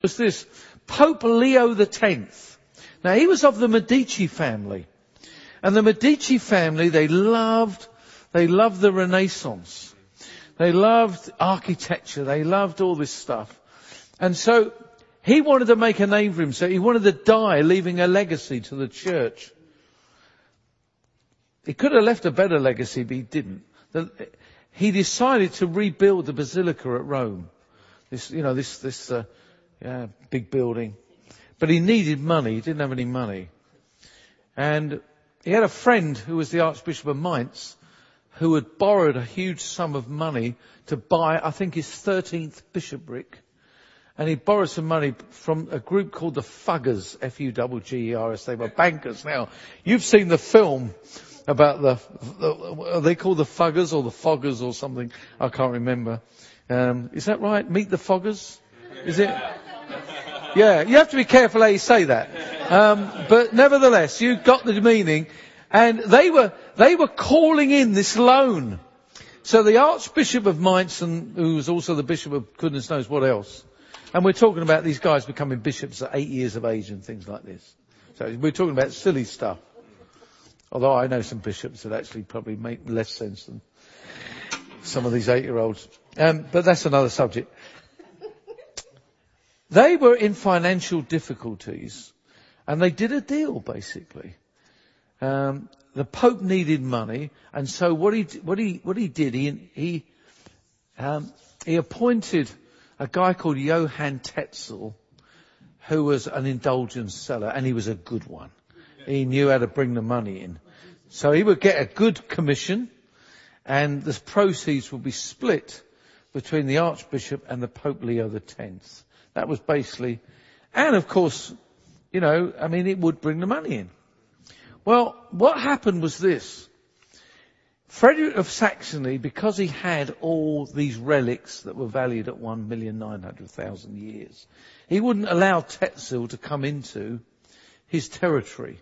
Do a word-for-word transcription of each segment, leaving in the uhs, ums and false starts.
was this. Pope Leo the Tenth. Now, he was of the Medici family. And the Medici family, they loved, they loved the Renaissance. They loved architecture. They loved all this stuff. And so he wanted to make a name for himself. He wanted to die leaving a legacy to the church. He could have left a better legacy, but he didn't. He decided to rebuild the Basilica at Rome. This, you know, this, this, uh, yeah, big building. But he needed money. He didn't have any money. And he had a friend who was the Archbishop of Mainz, who had borrowed a huge sum of money to buy, I think, his thirteenth bishopric. And he borrowed some money from a group called the Fuggers, F U G G E R S. They were bankers. Now, you've seen the film about the, the are they called the Fuggers or the Foggers or something? I can't remember. Um, is that right? Meet the Foggers? Is it? Yeah, you have to be careful how you say that. Um, but nevertheless, you got the meaning. And they were, they were calling in this loan. So the Archbishop of Mainz, and who was also the Bishop of goodness knows what else. And we're talking about these guys becoming bishops at eight years of age and things like this. So we're talking about silly stuff. Although I know some bishops that actually probably make less sense than some of these eight-year-olds. Um, but that's another subject. They were in financial difficulties, and they did a deal, basically. Um, the Pope needed money, and so what he what he what he did, he he um, he appointed a guy called Johann Tetzel, who was an indulgence seller, and he was a good one. He knew how to bring the money in, so he would get a good commission, and the proceeds would be split between the Archbishop and the Pope Leo the Tenth. That was basically, and of course, you know, I mean, it would bring the money in. Well, what happened was this. Frederick of Saxony, because he had all these relics that were valued at one million nine hundred thousand years, he wouldn't allow Tetzel to come into his territory.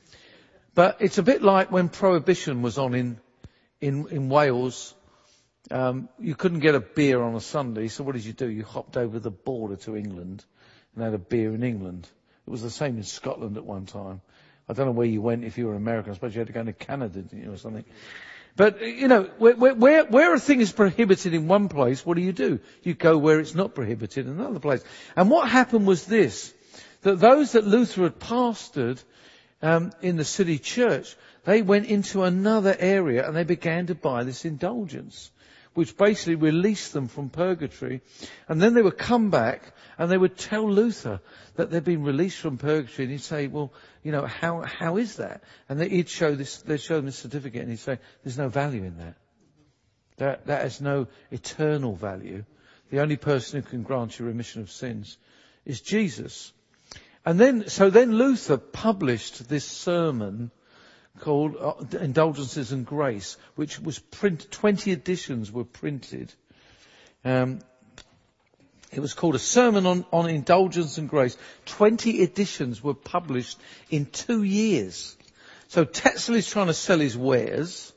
But it's a bit like when Prohibition was on in, in, in Wales. Um, you couldn't get a beer on a Sunday, so what did you do? You hopped over the border to England and had a beer in England. It was the same in Scotland at one time. I don't know where you went if you were American. I suppose you had to go to Canada, didn't you, or something. But, you know, where, where, where a thing is prohibited in one place, what do you do? You go where it's not prohibited in another place. And what happened was this, that those that Luther had pastored um, in the city church, they went into another area and they began to buy this indulgence, which basically released them from purgatory. And then they would come back and they would tell Luther that they'd been released from purgatory. And he'd say, well, you know, how how is that? And he'd show this, they'd show him this certificate and he'd say, there's no value in that. That, that has no eternal value. The only person who can grant you remission of sins is Jesus. And then, so then Luther published this sermon called Indulgences and Grace, which was print, twenty editions were printed. Um, it was called A Sermon on, on Indulgence and Grace. twenty editions were published in two years. So Tetzel is trying to sell his wares,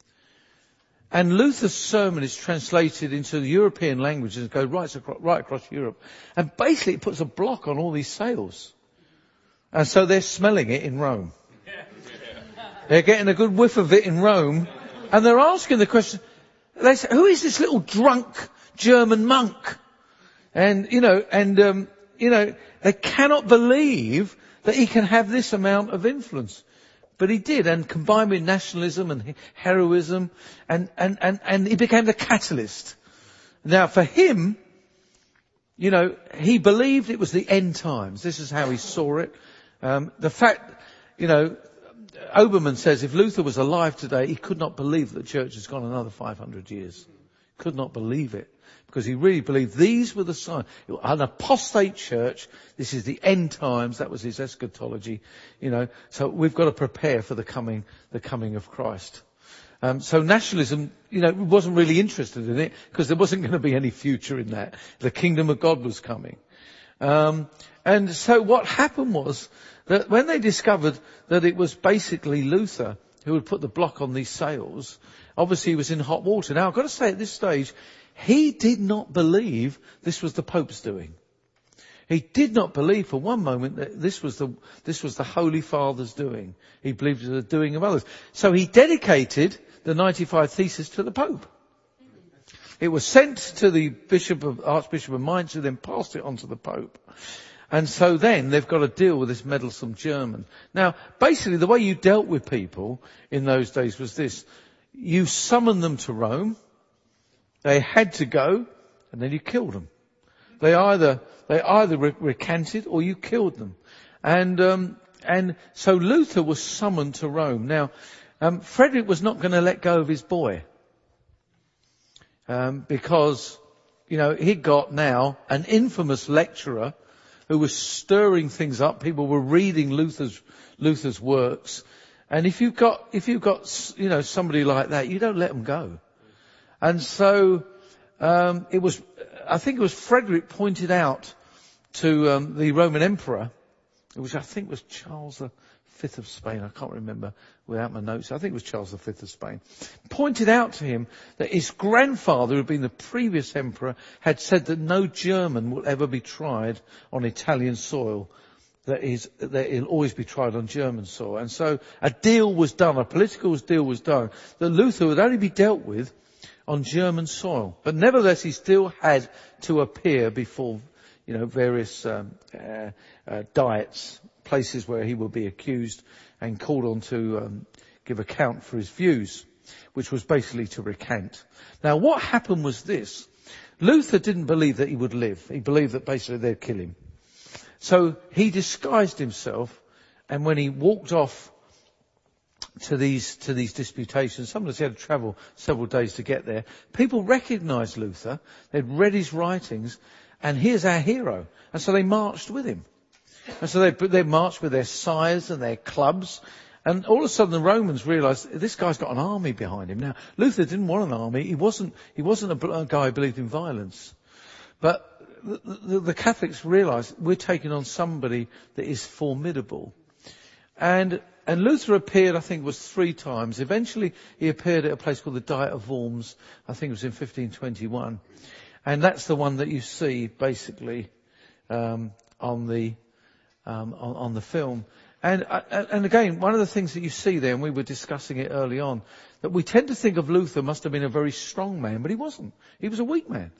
and Luther's sermon is translated into the European languages and goes right across, right across Europe. And basically it puts a block on all these sales. And so they're smelling it in Rome. They're getting a good whiff of it in Rome, and they're asking the question, they say, who is this little drunk German monk? And, you know, and, um, you know, they cannot believe that he can have this amount of influence. But he did, and combined with nationalism and heroism, and, and, and, and he became the catalyst. Now, for him, you know, he believed it was the end times. This is how he saw it. Um, the fact, you know, Obermann says if Luther was alive today, he could not believe that the church has gone another five hundred years. Could not believe it. Because he really believed these were the signs. An apostate church, this is the end times, that was his eschatology, you know. So we've got to prepare for the coming, the coming of Christ. Um, so nationalism, you know, wasn't really interested in it because there wasn't going to be any future in that. The kingdom of God was coming. Um, and so what happened was that when they discovered that it was basically Luther who had put the block on these sales, obviously he was in hot water. Now I've got to say at this stage, he did not believe this was the Pope's doing. He did not believe for one moment that this was the, this was the Holy Father's doing. He believed it was the doing of others. So he dedicated the ninety-five Theses to the Pope. It was sent to the Bishop of, Archbishop of Mainz, who then passed it on to the Pope. And so then they've got to deal with this meddlesome German. Now, basically the way you dealt with people in those days was this. You summoned them to Rome. They had to go, and then you killed them. They either, they either re- recanted or you killed them. And, um, and so Luther was summoned to Rome. Now, um, Frederick was not going to let go of his boy. Um, because, you know, he got now an infamous lecturer who was stirring things up. People were reading Luther's, Luther's works. And if you've got, if you've got, you know, somebody like that, you don't let them go. And so, um, it was, I think it was Frederick pointed out to, um, the Roman Emperor, which I think was Charles the Fifth of Spain. I can't remember without my notes. I think it was Charles the Fifth of Spain. Pointed out to him that his grandfather, who had been the previous emperor, had said that no German will ever be tried on Italian soil. That is, that it'll always be tried on German soil. And so a deal was done, a political deal was done, that Luther would only be dealt with on German soil. But nevertheless, he still had to appear before, you know, various um, uh, uh, diets, places where he would be accused and called on to um, give account for his views, which was basically to recant. Now, what happened was this. Luther didn't believe that he would live. He believed that basically they'd kill him. So he disguised himself, and when he walked off to these to these disputations, sometimes he had to travel several days to get there, people recognised Luther. They'd read his writings, and here's our hero. And so they marched with him. And so they they marched with their scythes and their clubs, and all of a sudden the Romans realised this guy's got an army behind him. Now Luther didn't want an army. He wasn't he wasn't a, a guy who believed in violence, but The, the, the Catholics realised we're taking on somebody that is formidable. And, and Luther appeared, I think it was three times. Eventually he appeared at a place called the Diet of Worms. I think it was in fifteen twenty-one. And that's the one that you see basically, um, on the, um, on, on the film. And, and again, one of the things that you see there, and we were discussing it early on, that we tend to think of Luther must have been a very strong man, but he wasn't. He was a weak man.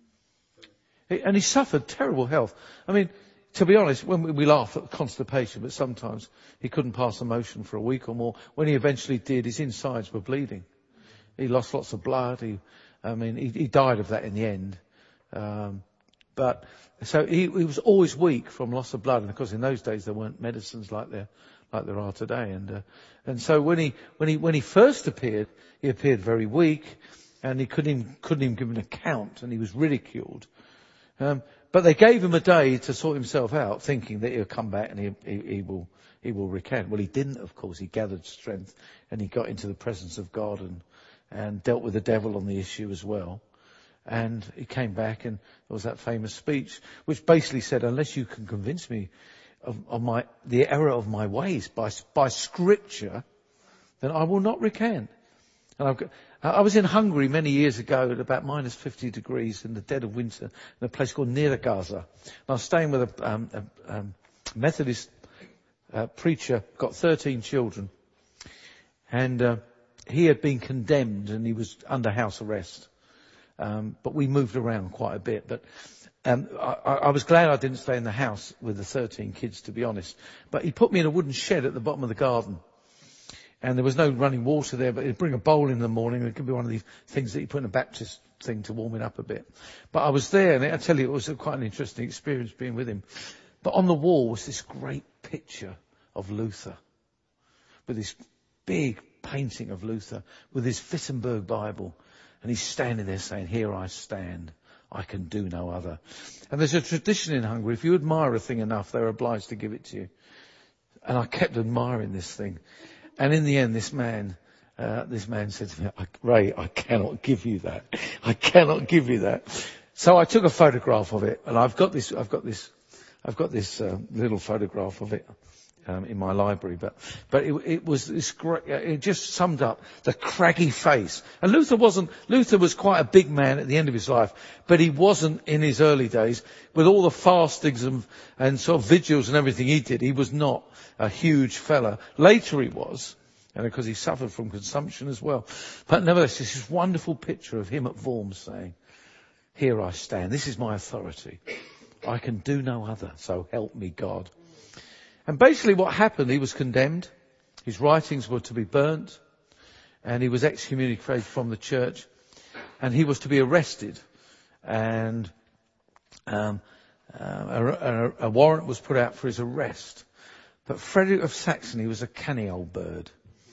And he suffered terrible health. I mean, to be honest, when we, we laugh at constipation, but sometimes he couldn't pass a motion for a week or more. When he eventually did, his insides were bleeding. He lost lots of blood. He, I mean, he, he died of that in the end. Um, but so he, he was always weak from loss of blood. And of course, in those days there weren't medicines like there like there are today. And uh, and so when he when he when he first appeared, he appeared very weak, and he couldn't even, couldn't even give an account, and he was ridiculed. Um, but they gave him a day to sort himself out, thinking that he'll come back and he, he, he will he will recant. Well, he didn't, of course. He gathered strength and he got into the presence of God and and dealt with the devil on the issue as well. And he came back, and there was that famous speech, which basically said, "Unless you can convince me of, of my the error of my ways by by Scripture, then I will not recant." And I've got, I was in Hungary many years ago at about minus fifty degrees in the dead of winter in a place called Nyíregyháza. And I was staying with a, um, a um, Methodist uh, preacher, got thirteen children. And uh, he had been condemned and he was under house arrest. Um, but we moved around quite a bit. But um, I, I was glad I didn't stay in the house with the thirteen kids, to be honest. But he put me in a wooden shed at the bottom of the garden. And there was no running water there, but he'd bring a bowl in the morning. It could be one of these things that you put in a Baptist thing to warm it up a bit. But I was there, and I tell you, it was a, quite an interesting experience being with him. But on the wall was this great picture of Luther, with this big painting of Luther, with his Wittenberg Bible. And he's standing there saying, "Here I stand. I can do no other." And there's a tradition in Hungary. If you admire a thing enough, they're obliged to give it to you. And I kept admiring this thing. And in the end, this man, uh, this man said to me, "Ray, I cannot give you that. I cannot give you that." So I took a photograph of it, and I've got this, I've got this, I've got this uh, little photograph of it um, in my library, but but it, it was this great. It just summed up the craggy face. And Luther wasn't. Luther was quite a big man at the end of his life, but he wasn't in his early days with all the fastings and, and sort of vigils and everything he did. He was not a huge fella. Later he was. And because he suffered from consumption as well. But nevertheless, this is wonderful picture of him at Worms saying, here I stand. This is my authority. I can do no other. So help me God. And basically what happened, he was condemned. His writings were to be burnt. And he was excommunicated from the church. And he was to be arrested. And um, uh, a, a, a warrant was put out for his arrest. But Frederick of Saxony was a canny old bird.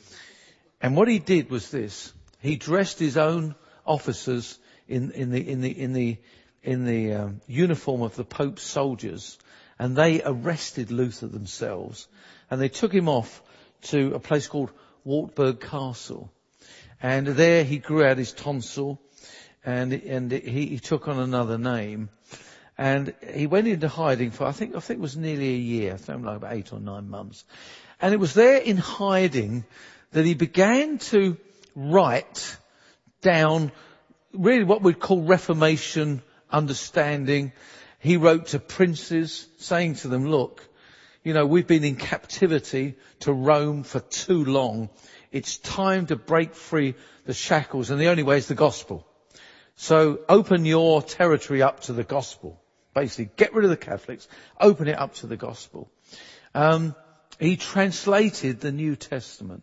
And what he did was this. He dressed his own officers in, in the, in the, in the, in the um, uniform of the Pope's soldiers. And they arrested Luther themselves. And they took him off to a place called Wartburg Castle. And there he grew out his tonsil. And, and he, he took on another name. And he went into hiding for, I think, I think it was nearly a year. I think like about eight or nine months. And it was there in hiding that he began to write down really what we'd call Reformation understanding. He wrote to princes saying to them, look, you know, we've been in captivity to Rome for too long. It's time to break free the shackles, and the only way is the gospel. So open your territory up to the gospel. Basically, get rid of the Catholics, open it up to the gospel. Um, he translated the New Testament.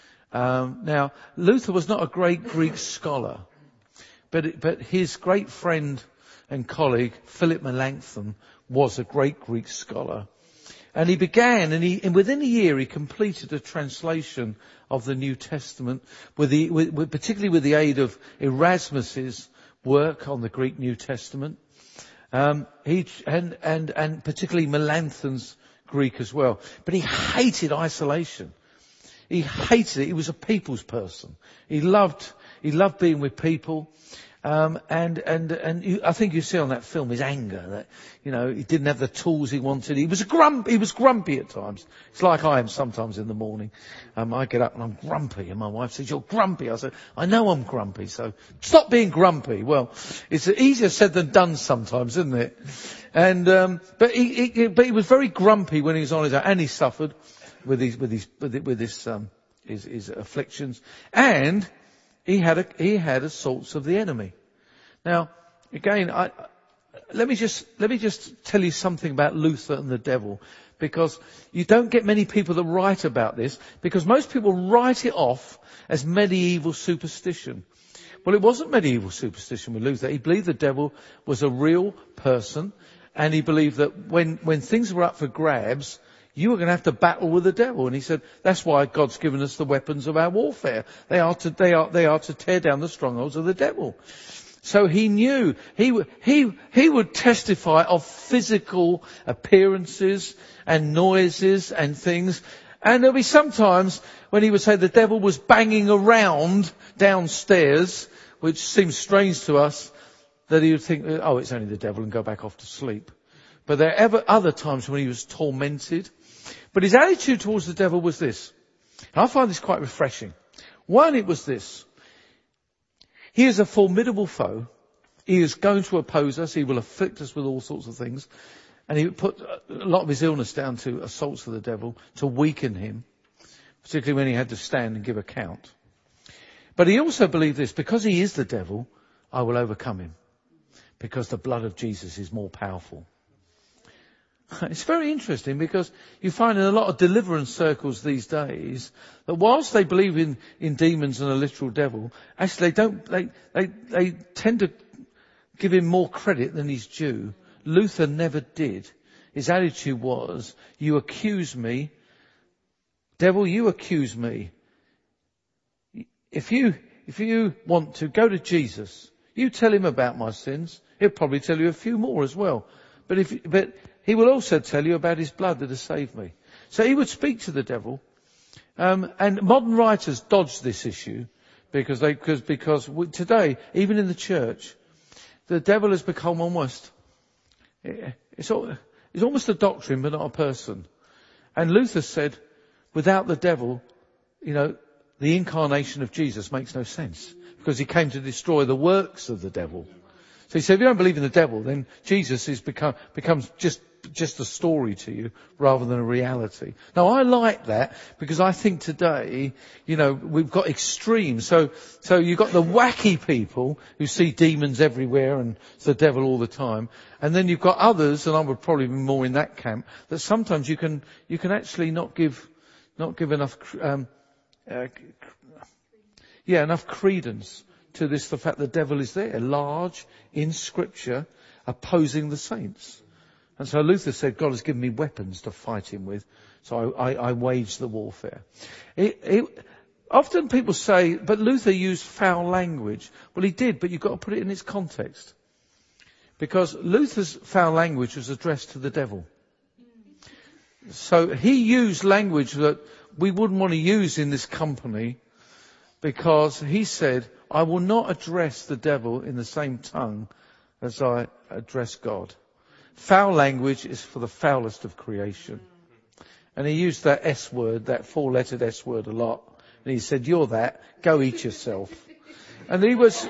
Um, now, Luther was not a great Greek scholar, but it, but his great friend and colleague, Philip Melanchthon, was a great Greek scholar. And he began, and, he, and within a year he completed a translation of the New Testament, with the, with, with, particularly with the aid of Erasmus's work on the Greek New Testament. Um, he and and and particularly Melanchthon's Greek as well. But he hated isolation. He hated it. He was a people's person. He loved he loved being with people. Um, and, and, and you, I think you see on that film his anger that, you know, he didn't have the tools he wanted. He was a grump, he was grumpy at times. It's like I am sometimes in the morning. Um, I get up and I'm grumpy and my wife says, you're grumpy. I said, I know I'm grumpy, so stop being grumpy. Well, it's easier said than done sometimes, isn't it? And, um, but he, he, but he was very grumpy when he was on his own, and he suffered with his, with his, with his, with his, um, his, his afflictions. And, He had a, he had assaults of the enemy. Now, again, I, let me just, let me just tell you something about Luther and the devil, because you don't get many people that write about this, because most people write it off as medieval superstition. Well, it wasn't medieval superstition with Luther. He believed the devil was a real person, and he believed that when, when things were up for grabs, you were going to have to battle with the devil. And he said, that's why God's given us the weapons of our warfare. They are to, they are, they are to tear down the strongholds of the devil. So he knew, he, he, he would testify of physical appearances and noises and things. And there'll be sometimes when he would say the devil was banging around downstairs, which seems strange to us, that he would think, oh, it's only the devil, and go back off to sleep. But there are ever other times when he was tormented. But his attitude towards the devil was this. And I find this quite refreshing. One, it was this. He is a formidable foe. He is going to oppose us. He will afflict us with all sorts of things. And he put a lot of his illness down to assaults of the devil to weaken him, particularly when he had to stand and give account. But he also believed this: because he is the devil, I will overcome him, because the blood of Jesus is more powerful. It's very interesting, because you find in a lot of deliverance circles these days that whilst they believe in, in demons and a literal devil, actually they don't, they, they, they tend to give him more credit than he's due. Luther never did. His attitude was, you accuse me, devil, you accuse me. If you, if you want to, go to Jesus. You tell him about my sins. He'll probably tell you a few more as well. But if, but he will also tell you about his blood that has saved me. So he would speak to the devil. Um, and modern writers dodge this issue because they, because, because we, today, even in the church, the devil has become almost, it's all, It's almost a doctrine, but not a person. And Luther said, without the devil, you know, the incarnation of Jesus makes no sense, because he came to destroy the works of the devil. So he said, if you don't believe in the devil, then Jesus is become, becomes just, just a story to you rather than a reality. Now I like that, because I think today, you know, we've got extremes. So, so you've got the wacky people who see demons everywhere and it's the devil all the time. And then you've got others, and I would probably be more in that camp, that sometimes you can, you can actually not give, not give enough, um, uh, yeah, enough credence to this, the fact the devil is there, large, in Scripture, opposing the saints. And so Luther said, God has given me weapons to fight him with, so I, I, I wage the warfare. It, it, often people say, but Luther used foul language. Well, he did, but you've got to put it in its context. Because Luther's foul language was addressed to the devil. So he used language that we wouldn't want to use in this company, because he said, I will not address the devil in the same tongue as I address God. Foul language is for the foulest of creation. And he used that S word, that four-lettered S word a lot. And he said, you're that, go eat yourself. And he was,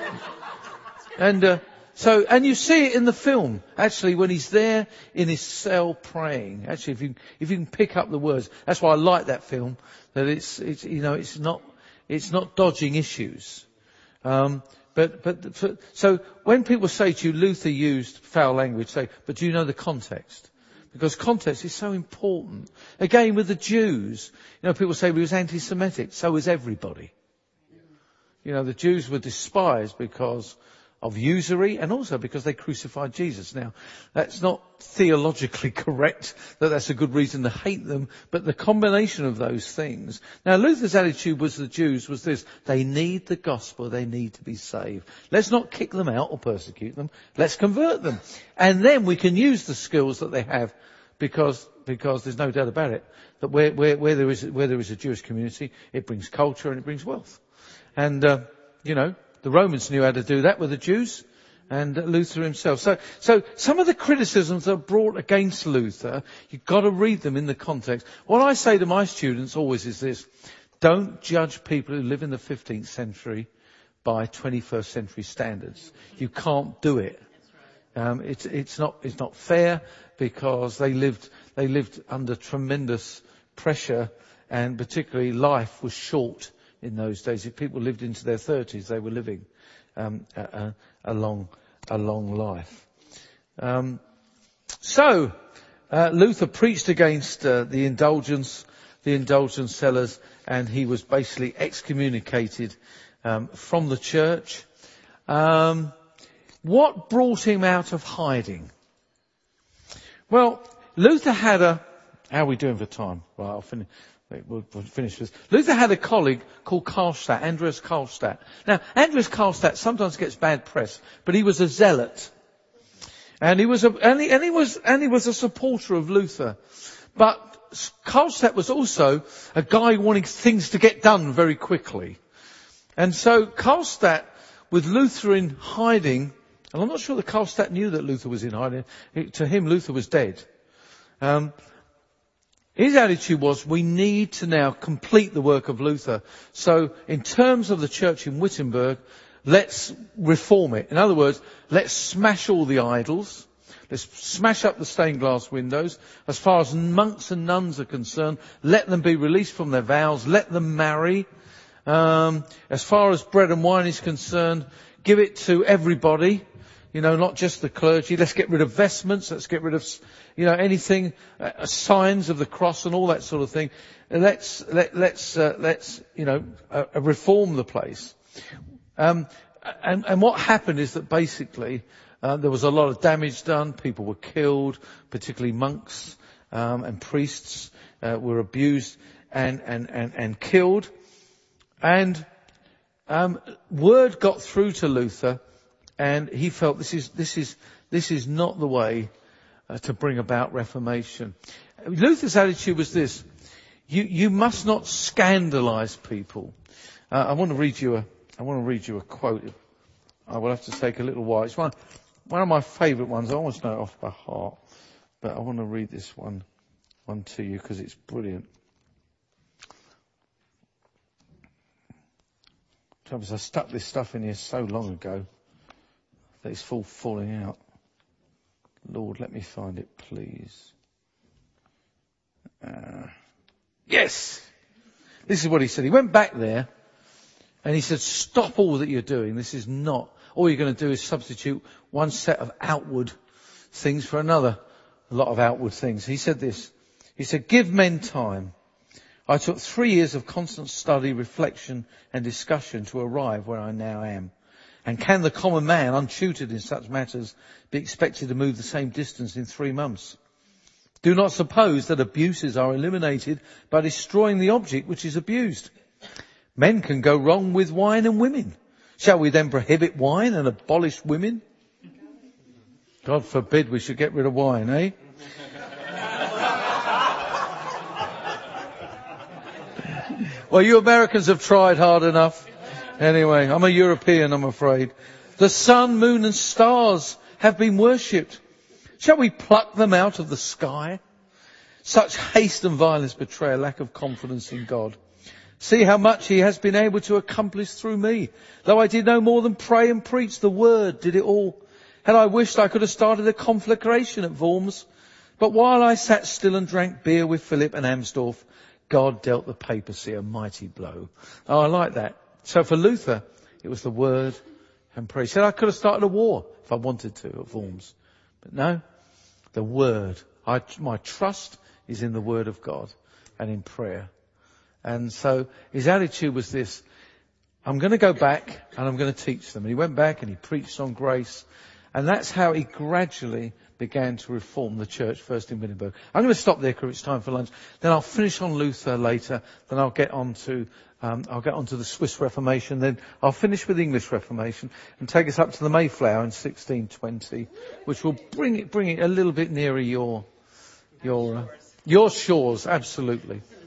and uh, so, and you see it in the film, actually, when he's there in his cell praying. Actually, if you, if you can pick up the words, that's why I like that film, that it's, it's, you know, it's not, it's not dodging issues. Um, but, but, for, so when people say to you, Luther used foul language, say, but do you know the context? Because context is so important. Again, with the Jews, you know, people say he was anti-Semitic. So was everybody. You know, the Jews were despised because of usury, and also because they crucified Jesus. Now, that's not theologically correct, that that's a good reason to hate them, but the combination of those things. Now, Luther's attitude was the Jews was this: they need the gospel, they need to be saved. Let's not kick them out or persecute them, let's convert them. And then we can use the skills that they have, because, because there's no doubt about it, that where, where, where there is, where there is a Jewish community, it brings culture and it brings wealth. And, uh, you know, the Romans knew how to do that with the Jews, and Luther himself. So, so some of the criticisms that are brought against Luther, you've got to read them in the context. What I say to my students always is this: don't judge people who live in the fifteenth century by twenty-first century standards. You can't do it. Um, it's, it's not, it's not fair, because they lived, they lived under tremendous pressure, and particularly life was short. In those days, if people lived into their thirties, they were living um, a, a long, a long life. Um, so uh, Luther preached against uh, the indulgence, the indulgence sellers, and he was basically excommunicated um, from the church. Um, what brought him out of hiding? Well, Luther had a. How are we doing for time? Well, I'll finish. We'll finish this. Luther had a colleague called Karlstadt, Andreas Karlstadt. Now, Andreas Karlstadt sometimes gets bad press, but he was a zealot. And he was a, and he, and he was, and he was a supporter of Luther. But Karlstadt was also a guy wanting things to get done very quickly. And so Karlstadt, with Luther in hiding, and I'm not sure that Karlstadt knew that Luther was in hiding. To him, Luther was dead. Um, His attitude was, we need to now complete the work of Luther. So in terms of the church in Wittenberg, let's reform it. In other words, let's smash all the idols. Let's smash up the stained glass windows. As far as monks and nuns are concerned, let them be released from their vows. Let them marry. Um, as far as bread and wine is concerned, give it to everybody. You know, not just the clergy. Let's get rid of vestments. Let's get rid of, you know, anything, uh, signs of the cross and all that sort of thing. Let's, let, let's, uh, let's, you know, uh, reform the place. Um, and, and what happened is that basically, uh, there was a lot of damage done. People were killed, particularly monks, um, and priests, uh, were abused and, and, and, and killed. And, um, word got through to Luther. And he felt this is, this is, this is not the way uh, to bring about reformation. Luther's attitude was this: you, you must not scandalize people. Uh, I want to read you a, I want to read you a quote. I will have to take a little while. It's one, one of my favourite ones. I almost know it off by heart. But I want to read this one, one to you because it's brilliant. Trouble, I stuck this stuff in here so long ago that it's all falling out. Lord, let me find it, please. Uh, yes! This is what he said. He went back there and he said, stop all that you're doing. This is not, all you're going to do is substitute one set of outward things for another. A lot of outward things. He said this. He said, give men time. I took three years of constant study, reflection and discussion to arrive where I now am. And can the common man, untutored in such matters, be expected to move the same distance in three months? Do not suppose that abuses are eliminated by destroying the object which is abused. Men can go wrong with wine and women. Shall we then prohibit wine and abolish women? God forbid we should get rid of wine, eh? Well, you Americans have tried hard enough. Anyway, I'm a European, I'm afraid. The sun, moon and stars have been worshipped. Shall we pluck them out of the sky? Such haste and violence betray a lack of confidence in God. See how much he has been able to accomplish through me. Though I did no more than pray and preach, the word did it all. Had I wished I could have started a conflagration at Worms. But while I sat still and drank beer with Philip and Amsdorf, God dealt the papacy a mighty blow. Oh, I like that. So for Luther, it was the word and prayer. He said I could have started a war if I wanted to at Worms. But no, the word. I, my trust is in the word of God and in prayer. And so his attitude was this: I'm going to go back and I'm going to teach them. And he went back and he preached on grace. And that's how he gradually began to reform the church, first in Wittenberg. I'm going to stop there because it's time for lunch. Then I'll finish on Luther later. Then I'll get on to, um, I'll get on to the Swiss Reformation. Then I'll finish with the English Reformation and take us up to the Mayflower in sixteen twenty, which will bring it, bring it a little bit nearer your, your, uh, your shores. Absolutely.